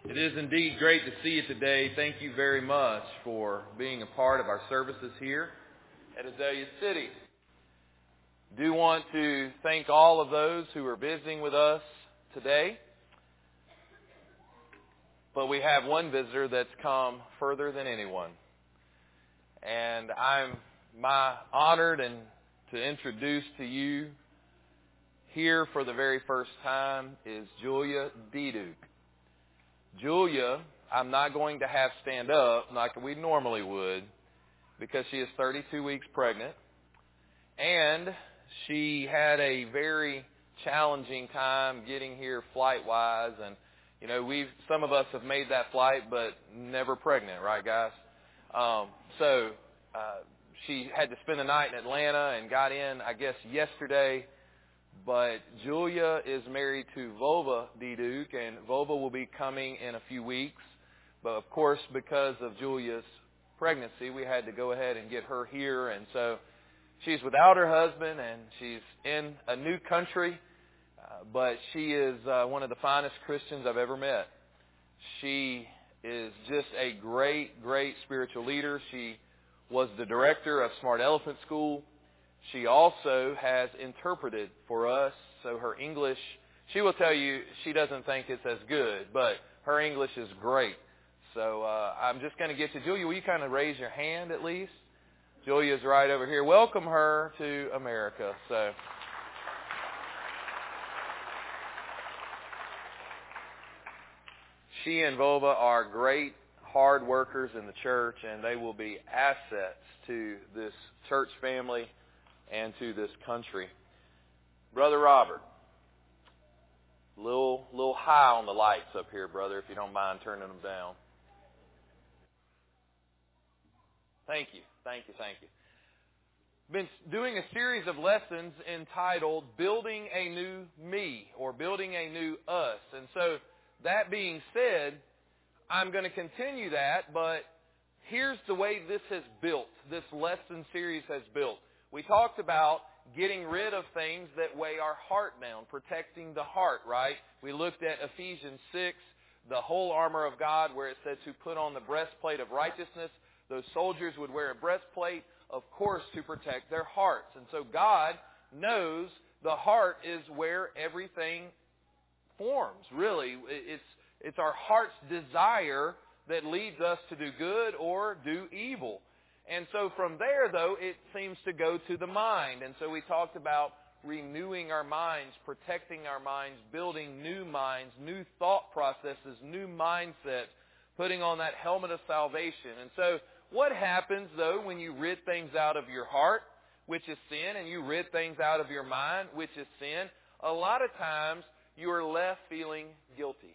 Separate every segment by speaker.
Speaker 1: It is indeed great to see you today. Thank you very much for being a part of our services here at Azalea City. Do want to thank all of those who are visiting with us today. But we have one visitor that's come further than anyone. And I'm honored to introduce to you here for the very first time is Julia Deduk. Julia, I'm not going to have stand up like we normally would because she is 32 weeks pregnant. And she had a very challenging time getting here flight-wise. And, you know, some of us have made that flight but never pregnant, right, guys? So she had to spend the night in Atlanta and got in, I guess, yesterday. But Julia is married to Vova Deduk, and Vova will be coming in a few weeks. But, of course, because of Julia's pregnancy, we had to go ahead and get her here. And so she's without her husband, and she's in a new country. But she is one of the finest Christians I've ever met. She is just a great, great spiritual leader. She was the director of Smart Elephant School. She also has interpreted for us, so her English, she will tell you she doesn't think it's as good, but her English is great. So I'm just going to get to Julia. Will you kind of raise your hand at least? Julia's right over here. Welcome her to America. So she and Vova are great hard workers in the church, and they will be assets to this church family and to this country. Brother Robert, a little high on the lights up here, brother, if you don't mind turning them down. Thank you. Been doing a series of lessons entitled Building a New Me, or Building a New Us. And so, that being said, I'm going to continue that, but here's the way this lesson series has built. We talked about getting rid of things that weigh our heart down, protecting the heart, right? We looked at Ephesians 6, the whole armor of God, where it said to put on the breastplate of righteousness. Those soldiers would wear a breastplate, of course, to protect their hearts. And so God knows the heart is where everything forms, really. It's our heart's desire that leads us to do good or do evil. And so from there, though, it seems to go to the mind. And so we talked about renewing our minds, protecting our minds, building new minds, new thought processes, new mindsets, putting on that helmet of salvation. And so what happens, though, when you rid things out of your heart, which is sin, and you rid things out of your mind, which is sin? A lot of times you are left feeling guilty.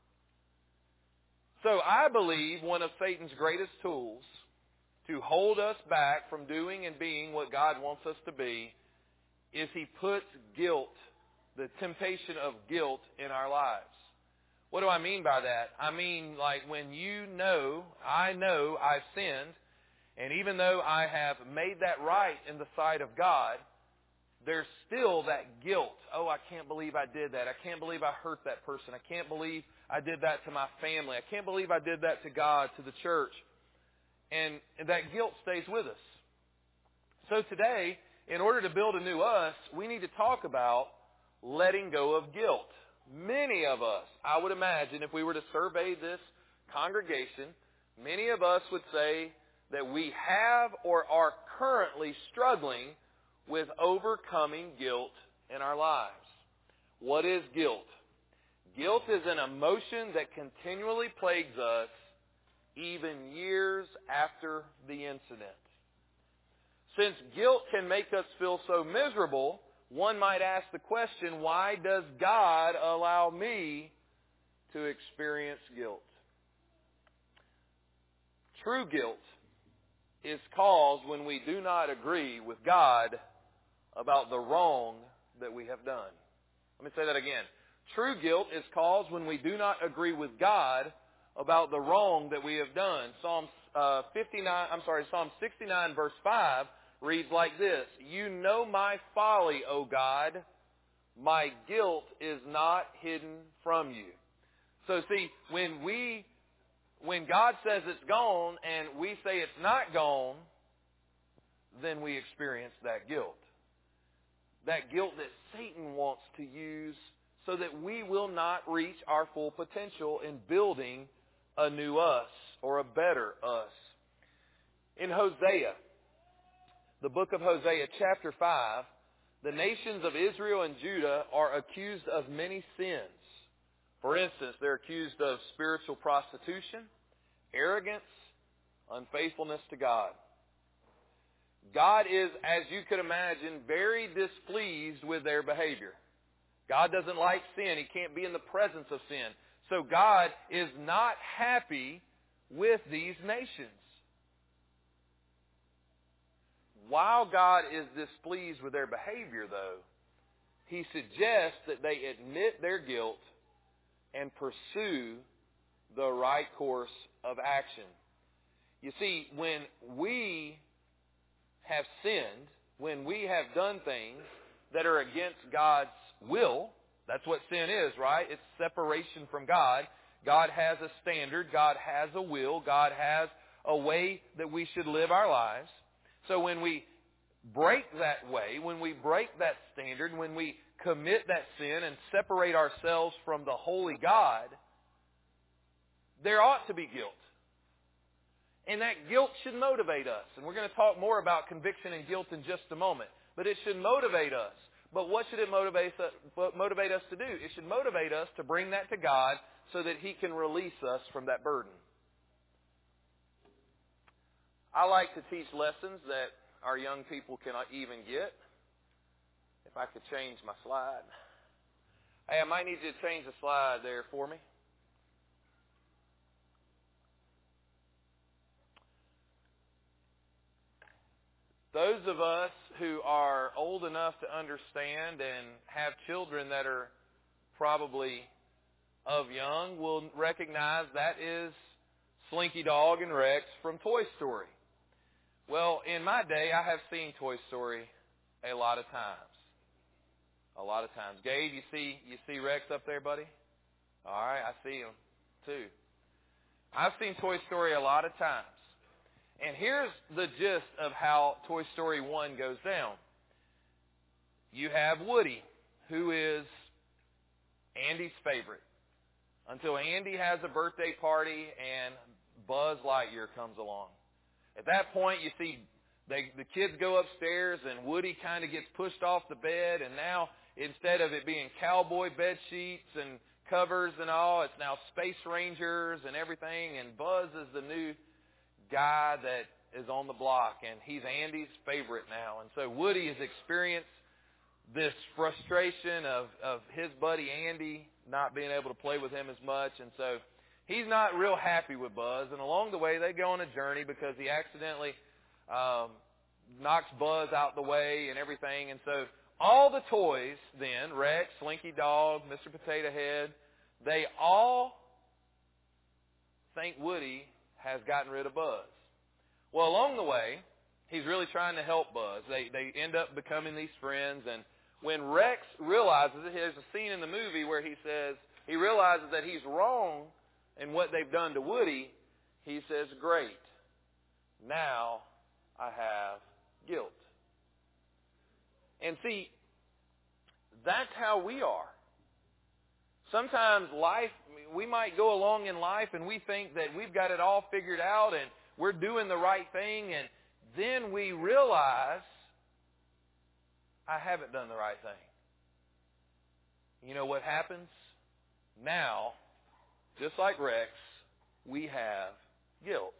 Speaker 1: So I believe one of Satan's greatest tools to hold us back from doing and being what God wants us to be is he puts guilt, the temptation of guilt, in our lives. What do I mean by that? I mean, like when I know I've sinned, and even though I have made that right in the sight of God, there's still that guilt. Oh, I can't believe I did that. I can't believe I hurt that person. I can't believe I did that to my family. I can't believe I did that to God, to the church. And that guilt stays with us. So today, in order to build a new us, we need to talk about letting go of guilt. Many of us, I would imagine, if we were to survey this congregation, many of us would say that we have or are currently struggling with overcoming guilt in our lives. What is guilt? Guilt is an emotion that continually plagues us even years after the incident. Since guilt can make us feel so miserable, one might ask the question, why does God allow me to experience guilt? True guilt is caused when we do not agree with God about the wrong that we have done. Let me say that again. True guilt is caused when we do not agree with God about the wrong that we have done. Psalm 69 verse 5 reads like this: You know my folly, O God. My guilt is not hidden from you. So see, when God says it's gone and we say it's not gone, then we experience that guilt. That guilt that Satan wants to use so that we will not reach our full potential in building a new us or a better us. In Hosea, the book of Hosea, chapter 5, the nations of Israel and Judah are accused of many sins. For instance, they're accused of spiritual prostitution, arrogance, unfaithfulness to God. God is, as you could imagine, very displeased with their behavior. God doesn't like sin. He can't be in the presence of sin. So God is not happy with these nations. While God is displeased with their behavior, though, He suggests that they admit their guilt and pursue the right course of action. You see, when we have sinned, when we have done things that are against God's will, that's what sin is, right? It's separation from God. God has a standard. God has a will. God has a way that we should live our lives. So when we break that way, when we break that standard, when we commit that sin and separate ourselves from the holy God, there ought to be guilt. And that guilt should motivate us. And we're going to talk more about conviction and guilt in just a moment. But it should motivate us. But what should it motivate us to do? It should motivate us to bring that to God so that He can release us from that burden. I like to teach lessons that our young people cannot even get. If I could change my slide. Hey, I might need you to change the slide there for me. Those of us who are old enough to understand and have children that are probably of young will recognize that is Slinky Dog and Rex from Toy Story. Well, in my day, I have seen Toy Story a lot of times. A lot of times. Gabe, you see Rex up there, buddy? All right, I see him too. I've seen Toy Story a lot of times. And here's the gist of how Toy Story 1 goes down. You have Woody, who is Andy's favorite. Until Andy has a birthday party and Buzz Lightyear comes along. At that point, you see the kids go upstairs and Woody kind of gets pushed off the bed. And now, instead of it being cowboy bed sheets and covers and all, it's now Space Rangers and everything. And Buzz is the new guy that is on the block, and he's Andy's favorite now. And so Woody has experienced this frustration of his buddy Andy not being able to play with him as much, and so he's not real happy with Buzz. And along the way, they go on a journey because he accidentally knocks Buzz out the way and everything. And so all the toys then, Rex, Slinky Dog, Mr. Potato Head, they all think Woody has gotten rid of Buzz. Well, along the way, he's really trying to help Buzz. They end up becoming these friends. And when Rex realizes it, there's a scene in the movie where he realizes that he's wrong in what they've done to Woody. He says, "Great, now I have guilt." And see, that's how we are. Sometimes we might go along in life and we think that we've got it all figured out and we're doing the right thing, and then we realize, I haven't done the right thing. You know what happens? Now, just like Rex, we have guilt.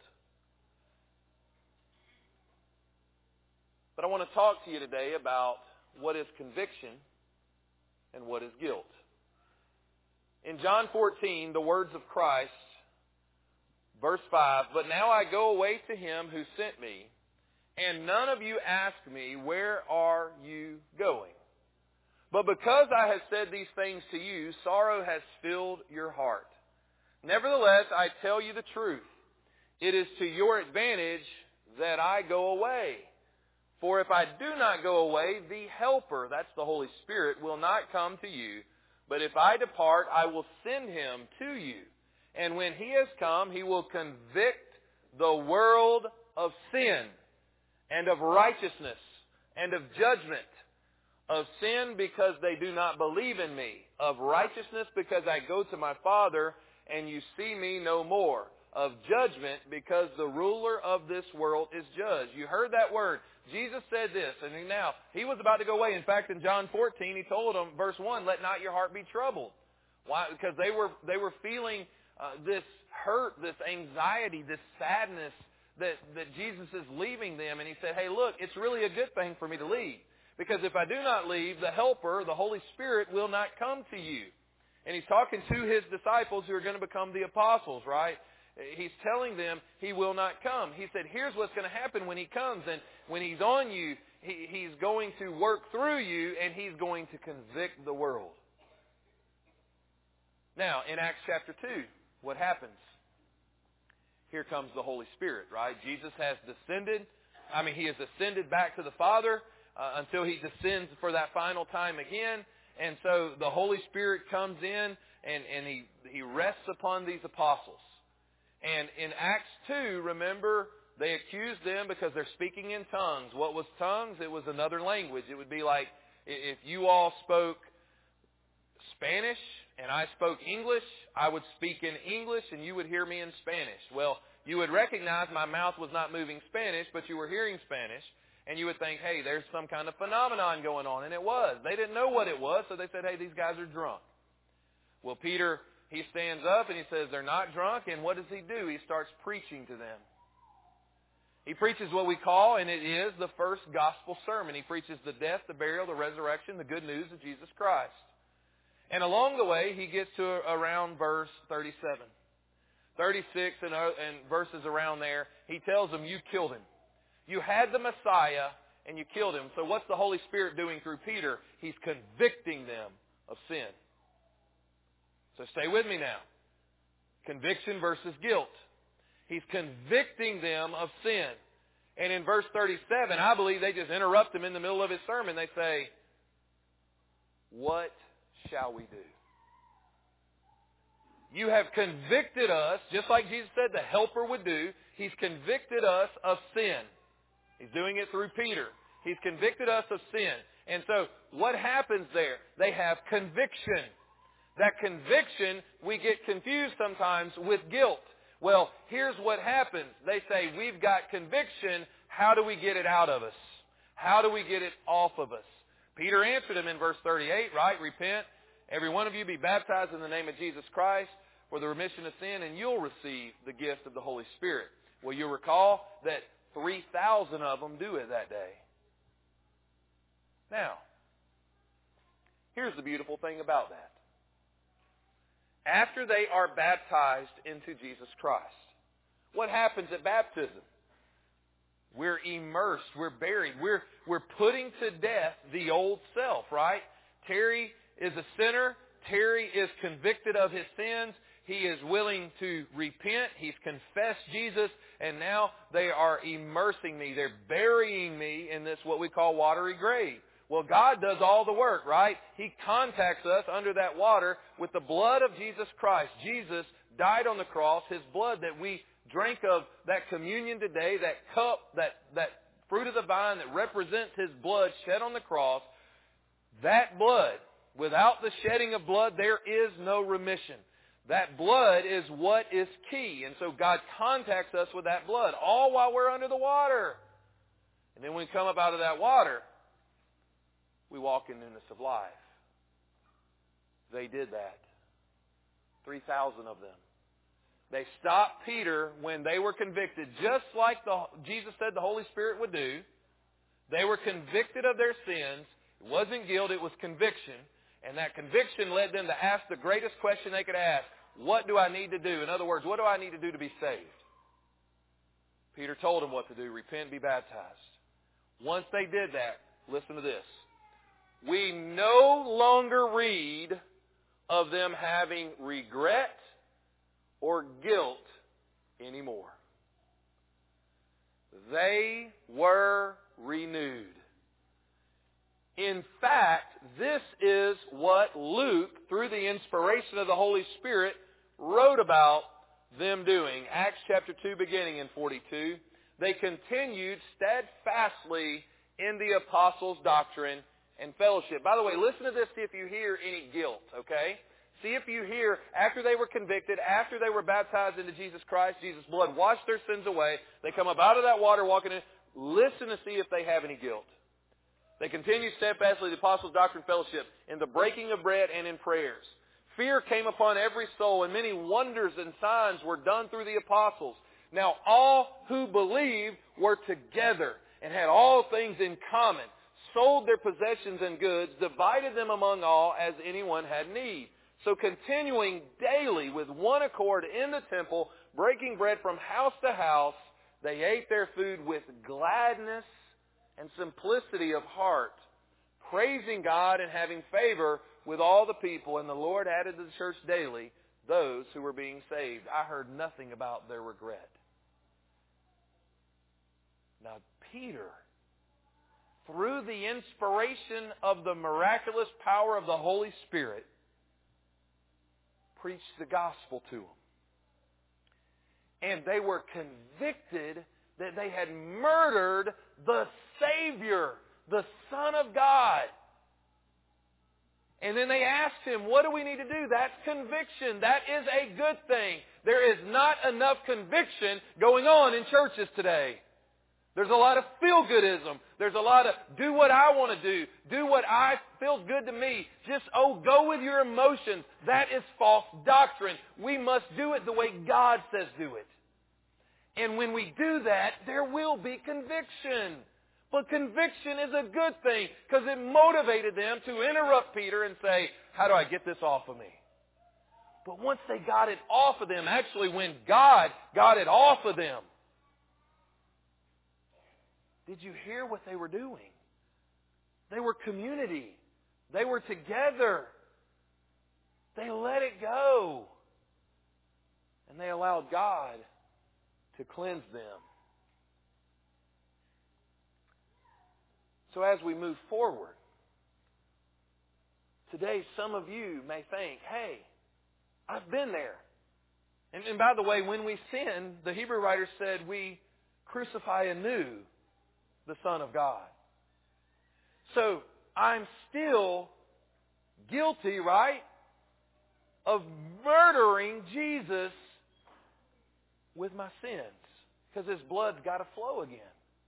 Speaker 1: But I want to talk to you today about what is conviction and what is guilt. In John 14, the words of Christ, verse 5, "But now I go away to Him who sent me, and none of you ask me, 'Where are you going?' But because I have said these things to you, sorrow has filled your heart. Nevertheless, I tell you the truth. It is to your advantage that I go away. For if I do not go away, the Helper," that's the Holy Spirit, "will not come to you. But if I depart, I will send him to you. And when he has come, he will convict the world of sin and of righteousness and of judgment. Of sin because they do not believe in me. Of righteousness because I go to my Father and you see me no more. Of judgment because the ruler of this world is judged. You heard that word. Jesus said this, and now he was about to go away. In fact, in John 14, he told them, verse 1, let not your heart be troubled. Why? Because they were feeling this hurt, this anxiety, this sadness that Jesus is leaving them. And he said, hey, look, it's really a good thing for me to leave. Because if I do not leave, the Helper, the Holy Spirit, will not come to you. And he's talking to his disciples who are going to become the apostles, right? He's telling them he will not come. He said, here's what's going to happen when he comes. And when he's on you, he's going to work through you and he's going to convict the world. Now, in Acts chapter 2, what happens? Here comes the Holy Spirit, right? Jesus has descended. He has ascended back to the Father until he descends for that final time again. And so the Holy Spirit comes in and he rests upon these apostles. And in Acts 2, remember, they accused them because they're speaking in tongues. What was tongues? It was another language. It would be like if you all spoke Spanish and I spoke English, I would speak in English and you would hear me in Spanish. Well, you would recognize my mouth was not moving Spanish, but you were hearing Spanish. And you would think, hey, there's some kind of phenomenon going on. And it was. They didn't know what it was, so they said, hey, these guys are drunk. Well, Peter, he stands up and he says, they're not drunk. And what does he do? He starts preaching to them. He preaches what we call, and it is the first gospel sermon. He preaches the death, the burial, the resurrection, the good news of Jesus Christ. And along the way, he gets to around verse 37. 36 and verses around there, he tells them, you killed him. You had the Messiah and you killed him. So what's the Holy Spirit doing through Peter? He's convicting them of sin. So stay with me now. Conviction versus guilt. He's convicting them of sin. And in verse 37, I believe they just interrupt him in the middle of his sermon. They say, what shall we do? You have convicted us, just like Jesus said the Helper would do. He's convicted us of sin. He's doing it through Peter. He's convicted us of sin. And so what happens there? They have conviction. That conviction, we get confused sometimes with guilt. Well, here's what happens. They say, we've got conviction. How do we get it out of us? How do we get it off of us? Peter answered him in verse 38, right? Repent, every one of you be baptized in the name of Jesus Christ for the remission of sin, and you'll receive the gift of the Holy Spirit. Well, you'll recall that 3,000 of them do it that day. Now, here's the beautiful thing about that. After they are baptized into Jesus Christ, what happens at baptism? We're immersed. We're buried. We're putting to death the old self, right? Terry is a sinner. Terry is convicted of his sins. He is willing to repent. He's confessed Jesus. And now they are immersing me. They're burying me in this what we call watery grave. Well, God does all the work, right? He contacts us under that water with the blood of Jesus Christ. Jesus died on the cross. His blood that we drank of, that communion today, that cup, that fruit of the vine that represents His blood shed on the cross, that blood, without the shedding of blood, there is no remission. That blood is what is key. And so God contacts us with that blood, all while we're under the water. And then when we come up out of that water, we walk in newness of life. They did that. 3,000 of them. They stopped Peter when they were convicted, just like Jesus said the Holy Spirit would do. They were convicted of their sins. It wasn't guilt, it was conviction. And that conviction led them to ask the greatest question they could ask. What do I need to do? In other words, what do I need to do to be saved? Peter told them what to do. Repent, be baptized. Once they did that, listen to this. We no longer read of them having regret or guilt anymore. They were renewed In fact, this is what Luke, through the inspiration of the Holy Spirit, wrote about them doing. Acts chapter 2, beginning in 42. They continued steadfastly in the apostles' doctrine and fellowship. By the way, listen to this, see if you hear any guilt, okay? See if you hear, after they were convicted, after they were baptized into Jesus Christ, Jesus' blood washed their sins away, they come up out of that water walking in, listen to see if they have any guilt. They continued steadfastly in the apostles' doctrine and fellowship, in the breaking of bread and in prayers. Fear came upon every soul, and many wonders and signs were done through the apostles. Now all who believed were together and had all things in common, sold their possessions and goods, divided them among all as anyone had need. So continuing daily with one accord in the temple, breaking bread from house to house, they ate their food with gladness and simplicity of heart, praising God and having favor with all the people. And the Lord added to the church daily those who were being saved. I heard nothing about their regret. Now, Peter, through the inspiration of the miraculous power of the Holy Spirit, preached the gospel to them. And they were convicted that they had murdered the Savior, the Son of God. And then they asked him, what do we need to do? That's conviction. That is a good thing. There is not enough conviction going on in churches today. There's a lot of feel-goodism. There's a lot of do what I want to do what I feels good to me. Just, go with your emotions. That is false doctrine. We must do it the way God says do it. And when we do that, there will be conviction. But conviction is a good thing because it motivated them to interrupt Peter and say, how do I get this off of me? But once they got it off of them, actually when God got it off of them, did you hear what they were doing? They were community. They were together. They let it go. And they allowed God to cleanse them. So as we move forward, today some of you may think, hey, I've been there. And by the way, when we sin, the Hebrew writer said we crucify anew the Son of God. So I'm still guilty, right, of murdering Jesus with my sins because His blood's got to flow again.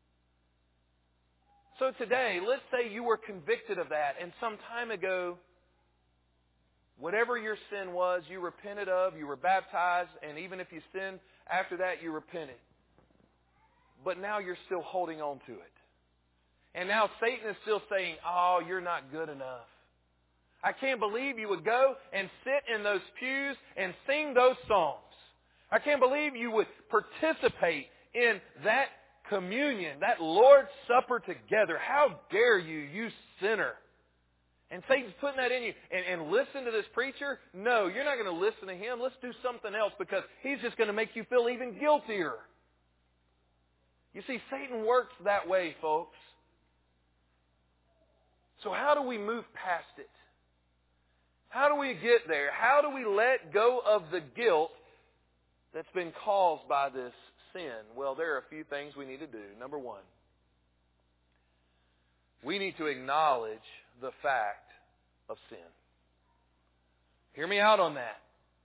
Speaker 1: So today, let's say you were convicted of that and some time ago, whatever your sin was, you repented of, you were baptized, and even if you sinned after that, you repented. But now you're still holding on to it. And now Satan is still saying, oh, you're not good enough. I can't believe you would go and sit in those pews and sing those songs. I can't believe you would participate in that communion, that Lord's Supper together. How dare you, you sinner? And Satan's putting that in you. And listen to this preacher? No, you're not going to listen to him. Let's do something else because he's just going to make you feel even guiltier. You see, Satan works that way, folks. So how do we move past it? How do we get there? How do we let go of the guilt that's been caused by this sin? Well, there are a few things we need to do. Number one, we need to acknowledge the fact of sin. Hear me out on that.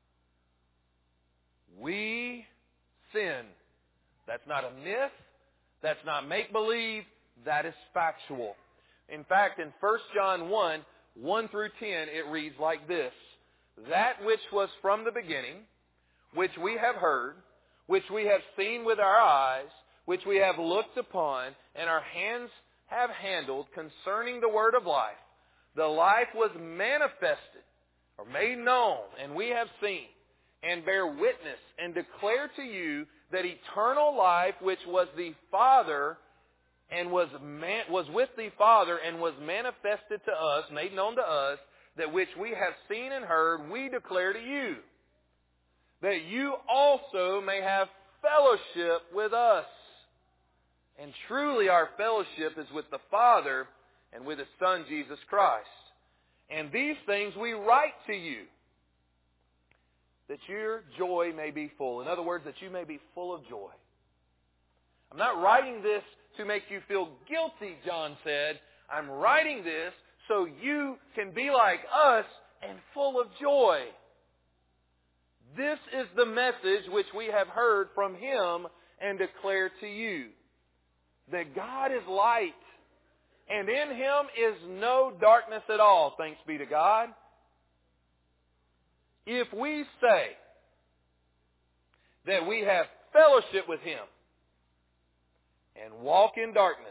Speaker 1: We sin. That's not a myth. That's not make-believe. That is factual. In fact, in 1 John 1 through 10, it reads like this. That which was from the beginning, which we have heard, which we have seen with our eyes, which we have looked upon, and our hands have handled concerning the word of life. The life was manifested, or made known, and we have seen, and bear witness, and declare to you that eternal life, which was the Father, and was with the Father, and was manifested to us, made known to us, that which we have seen and heard, we declare to you, that you also may have fellowship with us. And truly our fellowship is with the Father and with His Son, Jesus Christ. And these things we write to you, that your joy may be full. In other words, that you may be full of joy. I'm not writing this to make you feel guilty, John said. I'm writing this so you can be like us and full of joy. This is the message which we have heard from Him and declare to you, that God is light, and in Him is no darkness at all, thanks be to God. If we say that we have fellowship with Him and walk in darkness,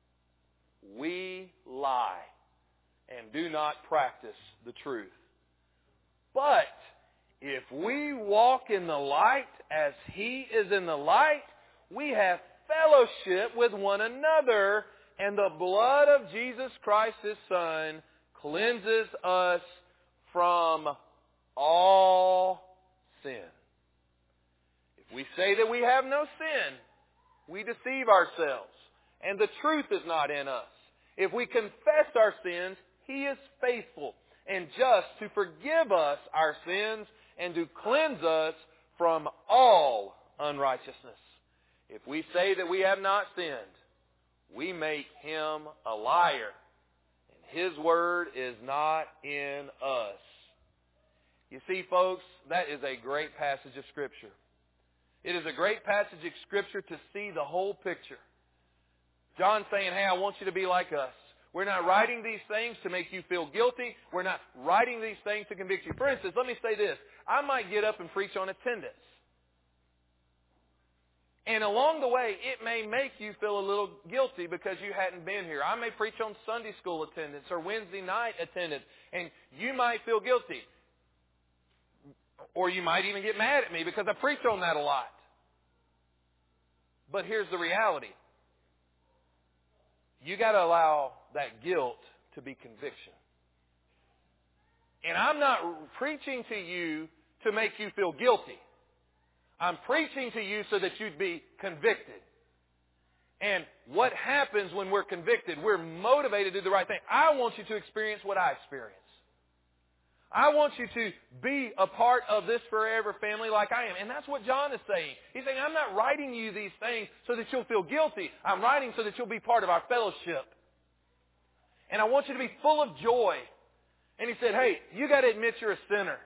Speaker 1: we lie and do not practice the truth. But if we walk in the light as He is in the light, we have fellowship with one another, and the blood of Jesus Christ, His Son, cleanses us from all sin. If we say that we have no sin, we deceive ourselves, and the truth is not in us. If we confess our sins, He is faithful and just to forgive us our sins and to cleanse us from all unrighteousness. If we say that we have not sinned, we make Him a liar, and His word is not in us. You see, folks, that is a great passage of Scripture. It is a great passage of Scripture to see the whole picture. John's saying, hey, I want you to be like us. We're not writing these things to make you feel guilty. We're not writing these things to convict you. For instance, let me say this. I might get up and preach on attendance. And along the way, it may make you feel a little guilty because you hadn't been here. I may preach on Sunday school attendance or Wednesday night attendance, and you might feel guilty. Or you might even get mad at me because I preach on that a lot. But here's the reality. You got to allow that guilt to be conviction. And I'm not preaching to you to make you feel guilty. I'm preaching to you so that you'd be convicted. And what happens when we're convicted? We're motivated to do the right thing. I want you to experience what I experienced. I want you to be a part of this forever family like I am. And that's what John is saying. He's saying, I'm not writing you these things so that you'll feel guilty. I'm writing so that you'll be part of our fellowship. And I want you to be full of joy. And he said, hey, you got to admit you're a sinner.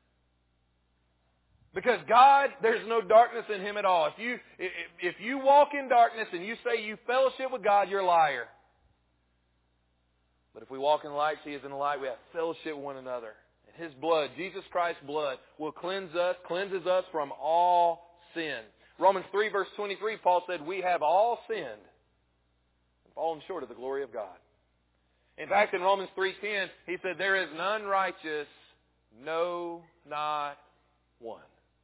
Speaker 1: Because God, there's no darkness in Him at all. If you walk in darkness and you say you fellowship with God, you're a liar. But if we walk in the light, He is in the light, we have fellowship with one another. And His blood, Jesus Christ's blood, will cleanses us from all sin. Romans 3 verse 23, Paul said, we have all sinned and fallen short of the glory of God. In fact, in Romans 3:10, he said, there is none righteous, no, not one.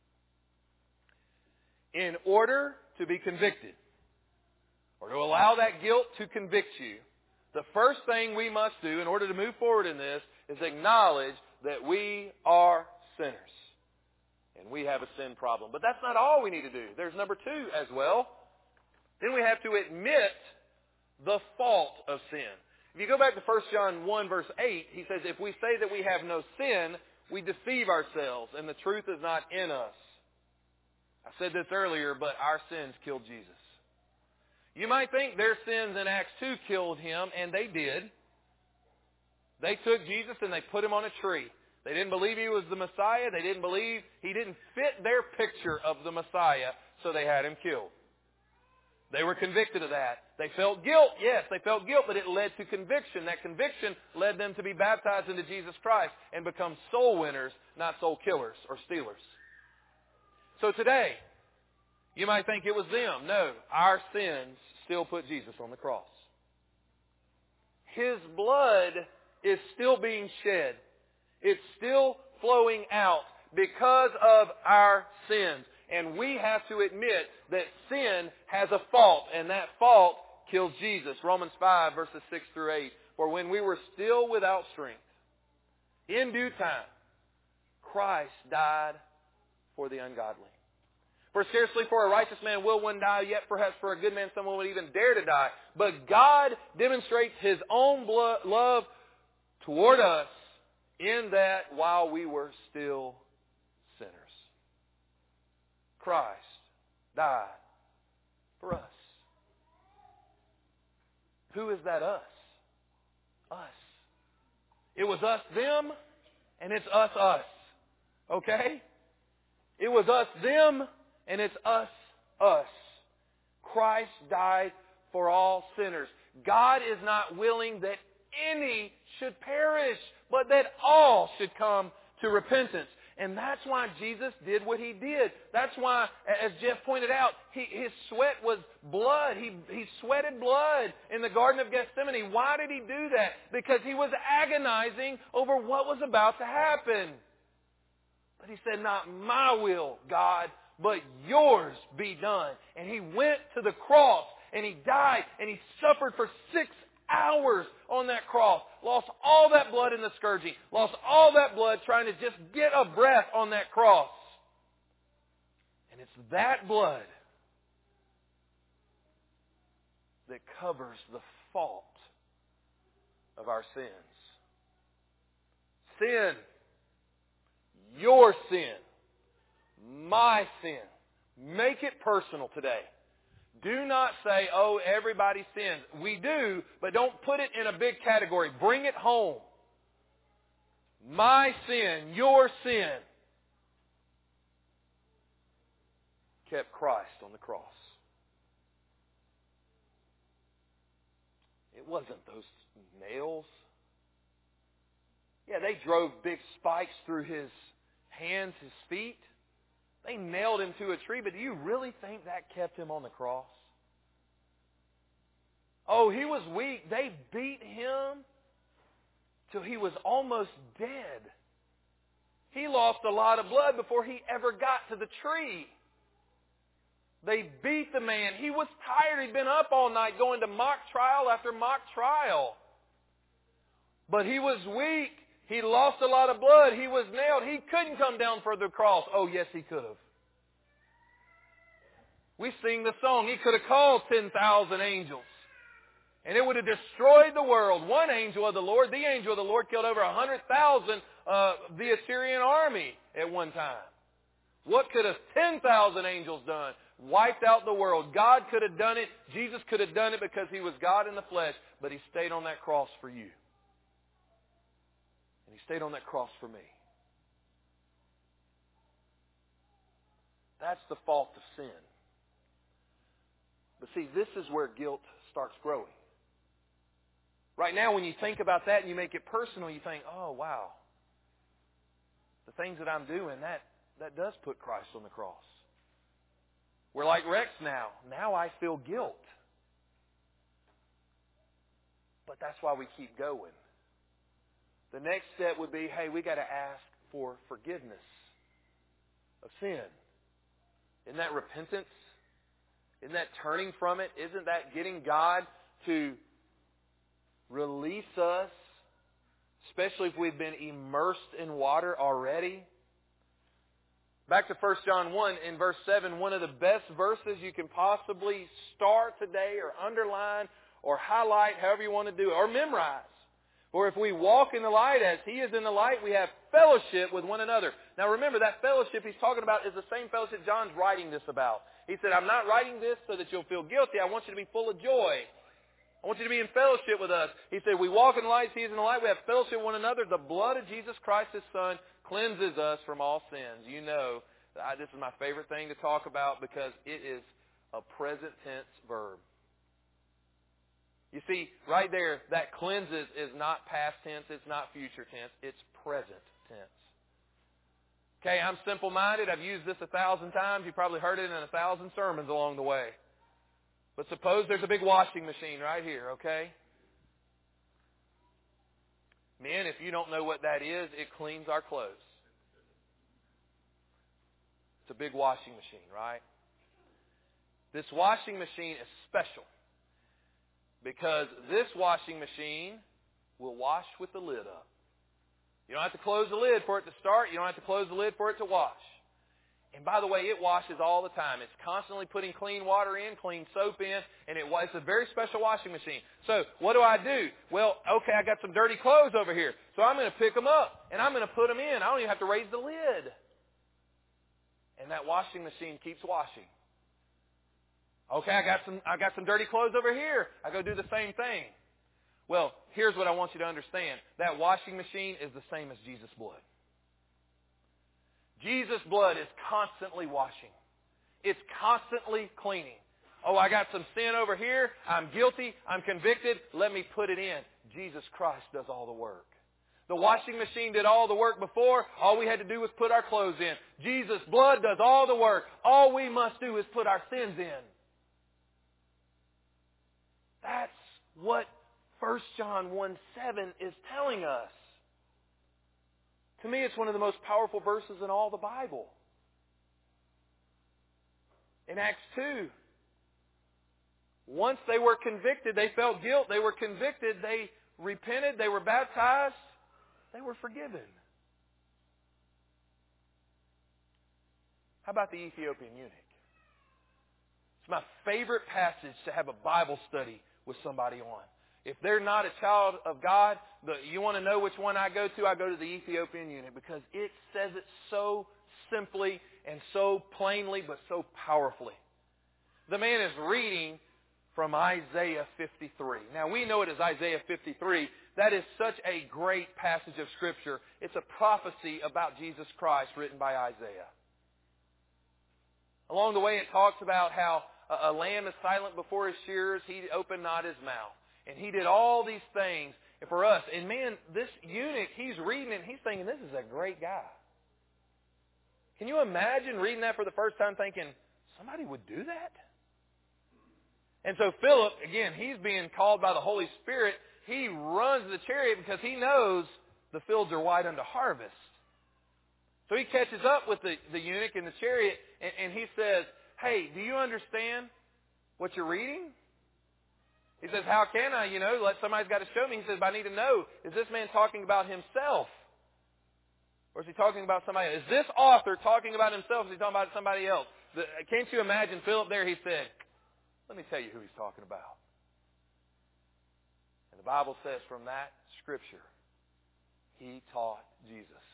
Speaker 1: In order to be convicted, or to allow that guilt to convict you, the first thing we must do in order to move forward in this is acknowledge that we are sinners. And we have a sin problem. But that's not all we need to do. There's number 2 as well. Then we have to admit the fault of sin. If you go back to 1 John 1 verse 8, he says, if we say that we have no sin, we deceive ourselves and the truth is not in us. I said this earlier, but our sins killed Jesus. You might think their sins in Acts 2 killed Him, and they did. They took Jesus and they put Him on a tree. They didn't believe He was the Messiah. They didn't believe He didn't fit their picture of the Messiah, so they had Him killed. They were convicted of that. They felt guilt. Yes, they felt guilt, but it led to conviction. That conviction led them to be baptized into Jesus Christ and become soul winners, not soul killers or stealers. So today, you might think it was them. No, our sins still put Jesus on the cross. His blood is still being shed. It's still flowing out because of our sins. And we have to admit that sin has a fault, and that fault killed Jesus. Romans 5, verses 6 through 8. For when we were still without strength, in due time, Christ died for the ungodly. For scarcely for a righteous man will one die, yet perhaps for a good man someone would even dare to die. But God demonstrates His own love toward us in that while we were still sinners, Christ died for us. Who is that us? Us. It was us, them, and it's us, us. Okay? It was us, them, and it's us, us. Christ died for all sinners. God is not willing that any should perish, but that all should come to repentance. And that's why Jesus did what He did. That's why, as Jeff pointed out, his sweat was blood. He sweated blood in the Garden of Gethsemane. Why did He do that? Because He was agonizing over what was about to happen. But He said, not my will, God, but yours be done. And He went to the cross, and He died, and He suffered for 6 hours on that cross. Lost all that blood in the scourging. Lost all that blood trying to just get a breath on that cross. And it's that blood that covers the fault of our sins. Sin. Your sin. My sin. Make it personal today. Do not say, oh, everybody sins. We do, but don't put it in a big category. Bring it home. My sin, your sin, kept Christ on the cross. It wasn't those nails. Yeah, they drove big spikes through His hands, His feet. They nailed Him to a tree, but do you really think that kept Him on the cross? Oh, He was weak. They beat Him till He was almost dead. He lost a lot of blood before He ever got to the tree. They beat the man. He was tired. He'd been up all night going to mock trial after mock trial. But He was weak. He lost a lot of blood. He was nailed. He couldn't come down for the cross. Oh, yes, He could have. We sing the song, He could have called 10,000 angels. And it would have destroyed the world. One angel of the Lord, the angel of the Lord, killed over 100,000 the Assyrian army at one time. What could have 10,000 angels done? Wiped out the world. God could have done it. Jesus could have done it because He was God in the flesh. But He stayed on that cross for you. And He stayed on that cross for me. That's the fault of sin. But see, this is where guilt starts growing. Right now, when you think about that and you make it personal, you think, oh, wow. The things that I'm doing, that does put Christ on the cross. We're like Rex now. Now I feel guilt. But that's why we keep going. The next step would be, hey, we got to ask for forgiveness of sin. Isn't that repentance? Isn't that turning from it? Isn't that getting God to release us, especially if we've been immersed in water already? Back to 1 John 1 in verse 7, one of the best verses you can possibly start today or underline or highlight, however you want to do it, or memorize. For if we walk in the light as He is in the light, we have fellowship with one another. Now remember, that fellowship He's talking about is the same fellowship John's writing this about. He said, I'm not writing this so that you'll feel guilty. I want you to be full of joy. I want you to be in fellowship with us. He said, we walk in the light as He is in the light. We have fellowship with one another. The blood of Jesus Christ, His Son, cleanses us from all sins. You know, this is my favorite thing to talk about because it is a present tense verb. You see, right there, that cleanses is not past tense. It's not future tense. It's present tense. Okay, I'm simple-minded. I've used this 1,000 times. You probably heard it in 1,000 sermons along the way. But suppose there's a big washing machine right here, okay? Men, if you don't know what that is, it cleans our clothes. It's a big washing machine, right? This washing machine is special because this washing machine will wash with the lid up. You don't have to close the lid for it to start. You don't have to close the lid for it to wash. And by the way, it washes all the time. It's constantly putting clean water in, clean soap in, and it's a very special washing machine. So what do? Well, okay, I got some dirty clothes over here. So I'm going to pick them up, and I'm going to put them in. I don't even have to raise the lid. And that washing machine keeps washing. Okay, I got some dirty clothes over here. I go do the same thing. Well, here's what I want you to understand. That washing machine is the same as Jesus' blood. Jesus' blood is constantly washing. It's constantly cleaning. Oh, I got some sin over here. I'm guilty. I'm convicted. Let me put it in. Jesus Christ does all the work. The washing machine did all the work before. All we had to do was put our clothes in. Jesus' blood does all the work. All we must do is put our sins in. That's what 1 John 1:7 is telling us. To me, it's one of the most powerful verses in all the Bible. In Acts 2, once they were convicted, they felt guilt, they were convicted, they repented, they were baptized, they were forgiven. How about the Ethiopian eunuch? It's my favorite passage to have a Bible study with somebody on. If they're not a child of God, you want to know which one I go to the Ethiopian eunuch because it says it so simply and so plainly but so powerfully. The man is reading from Isaiah 53. Now we know it as Isaiah 53. That is such a great passage of Scripture. It's a prophecy about Jesus Christ written by Isaiah. Along the way it talks about how a lamb is silent before his shearers, he opened not his mouth. And he did all these things for us. And man, this eunuch, he's reading it and he's thinking, this is a great guy. Can you imagine reading that for the first time thinking, somebody would do that? And so Philip, again, he's being called by the Holy Spirit. He runs the chariot because he knows the fields are white unto harvest. So he catches up with the eunuch in the chariot and he says, hey, do you understand what you're reading? He says, how can I, somebody's got to show me. He says, but I need to know, is this man talking about himself? Or is he talking about somebody else? Is this author talking about himself or is he talking about somebody else? Can't you imagine Philip there? He said, let me tell you who he's talking about. And the Bible says from that scripture, he taught Jesus.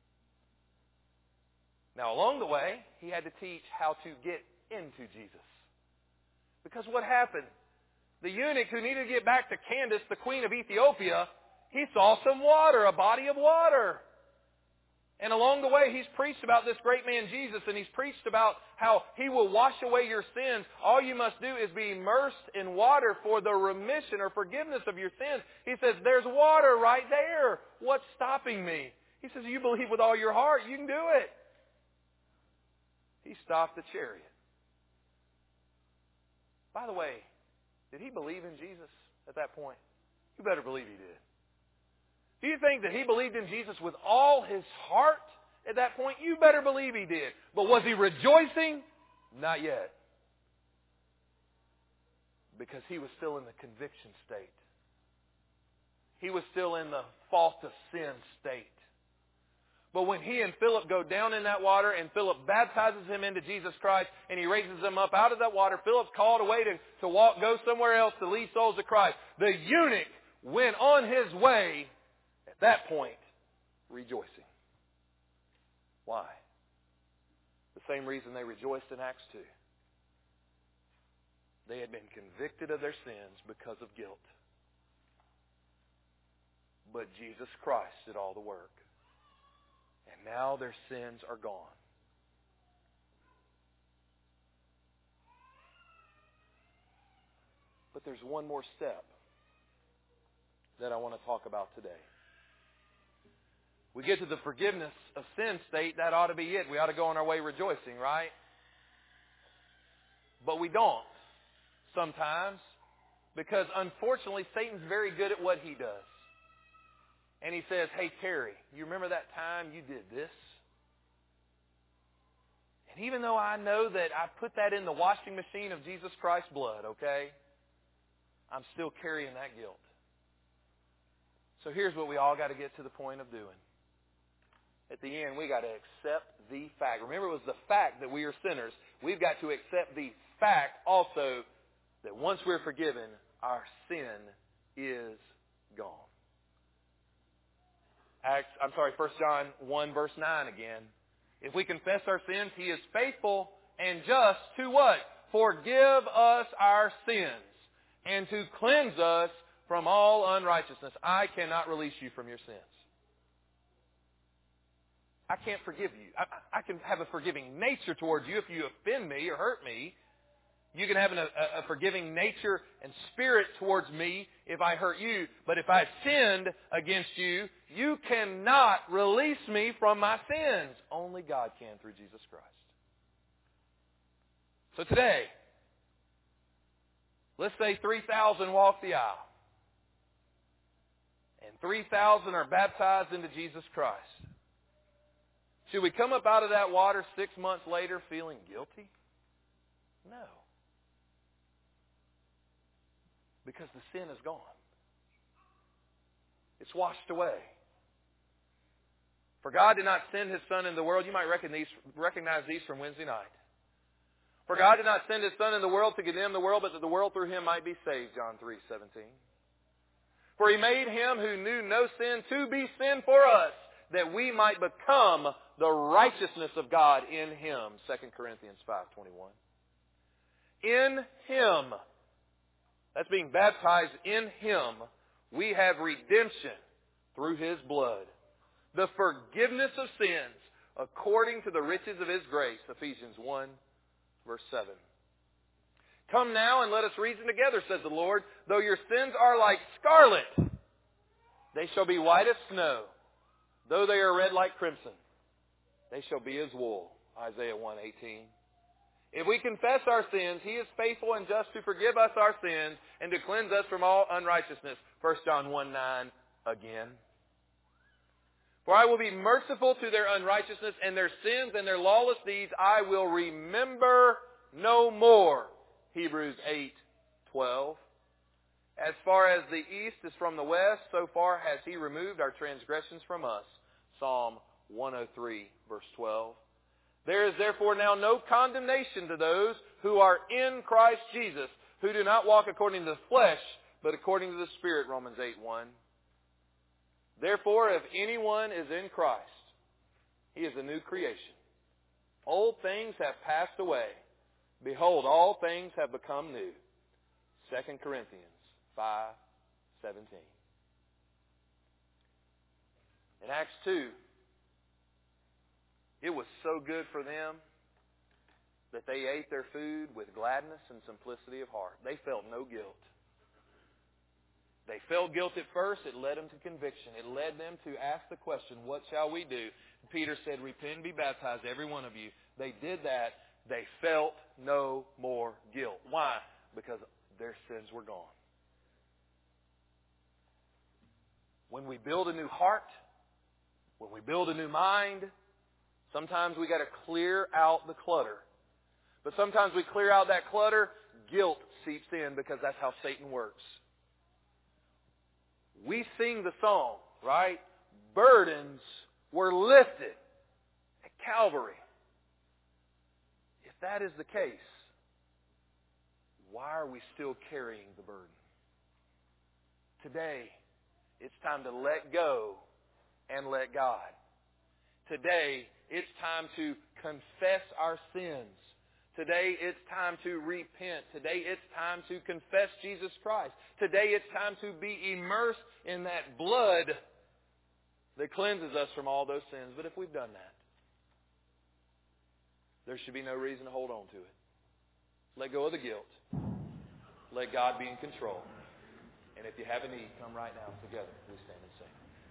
Speaker 1: Now along the way, he had to teach how to get into Jesus. Because what happened? The eunuch who needed to get back to Candace, the queen of Ethiopia, he saw some water, a body of water. And along the way, he's preached about this great man Jesus, and he's preached about how he will wash away your sins. All you must do is be immersed in water for the remission or forgiveness of your sins. He says, there's water right there. What's stopping me? He says, you believe with all your heart, you can do it. He stopped the chariot. By the way, did he believe in Jesus at that point? You better believe he did. Do you think that he believed in Jesus with all his heart at that point? You better believe he did. But was he rejoicing? Not yet. Because he was still in the conviction state. He was still in the fault of sin state. But when he and Philip go down in that water and Philip baptizes him into Jesus Christ and he raises him up out of that water, Philip's called away to go somewhere else to lead souls to Christ. The eunuch went on his way at that point rejoicing. Why? The same reason they rejoiced in Acts 2. They had been convicted of their sins because of guilt. But Jesus Christ did all the work. And now their sins are gone. But there's one more step that I want to talk about today. We get to the forgiveness of sin state, that ought to be it. We ought to go on our way rejoicing, right? But we don't sometimes because unfortunately Satan's very good at what he does. And he says, hey, Terry, you remember that time you did this? And even though I know that I put that in the washing machine of Jesus Christ's blood, okay, I'm still carrying that guilt. So here's what we all got to get to the point of doing. At the end, we got to accept the fact. Remember, it was the fact that we are sinners. We've got to accept the fact also that once we're forgiven, our sin is gone. 1 John 1 verse 9 again. If we confess our sins, He is faithful and just to what? Forgive us our sins and to cleanse us from all unrighteousness. I cannot release you from your sins. I can't forgive you. I can have a forgiving nature towards you if you offend me or hurt me. You can have a forgiving nature and spirit towards me if I hurt you. But if I sinned against you, you cannot release me from my sins. Only God can through Jesus Christ. So today, let's say 3,000 walk the aisle. And 3,000 are baptized into Jesus Christ. Should we come up out of that water 6 months later feeling guilty? No. Because the sin is gone. It's washed away. For God did not send His Son into the world. You might recognize these from Wednesday night. For God did not send His Son into the world to condemn the world, but that the world through Him might be saved. John 3:17. For He made Him who knew no sin to be sin for us, that we might become the righteousness of God in Him. 2 Corinthians 5:21. In Him, that's being baptized in Him, we have redemption through His blood, the forgiveness of sins according to the riches of His grace. Ephesians 1 verse 7. Come now and let us reason together, says the Lord. Though your sins are like scarlet, they shall be white as snow. Though they are red like crimson, they shall be as wool. Isaiah 1:18. If we confess our sins, He is faithful and just to forgive us our sins and to cleanse us from all unrighteousness. 1 John 1:9 again. For I will be merciful to their unrighteousness, and their sins and their lawless deeds I will remember no more. Hebrews 8:12. As far as the east is from the west, so far has He removed our transgressions from us. Psalm 103, verse 12. There is therefore now no condemnation to those who are in Christ Jesus, who do not walk according to the flesh, but according to the Spirit. Romans 8:1. Therefore, if anyone is in Christ, he is a new creation. Old things have passed away. Behold, all things have become new. 2 Corinthians 5:17. In Acts 2, it was so good for them that they ate their food with gladness and simplicity of heart. They felt no guilt. They felt guilt at first. It led them to conviction. It led them to ask the question, what shall we do? Peter said, repent and be baptized, every one of you. They did that. They felt no more guilt. Why? Because their sins were gone. When we build a new heart, when we build a new mind, sometimes we got to clear out the clutter. But sometimes we clear out that clutter, guilt seeps in because that's how Satan works. We sing the song, right? Burdens were lifted at Calvary. If that is the case, why are we still carrying the burden? Today, it's time to let go and let God. Today, it's time to confess our sins. Today, it's time to repent. Today, it's time to confess Jesus Christ. Today, it's time to be immersed in that blood that cleanses us from all those sins. But if we've done that, there should be no reason to hold on to it. Let go of the guilt. Let God be in control. And if you have a need, come right now together. We stand and sing.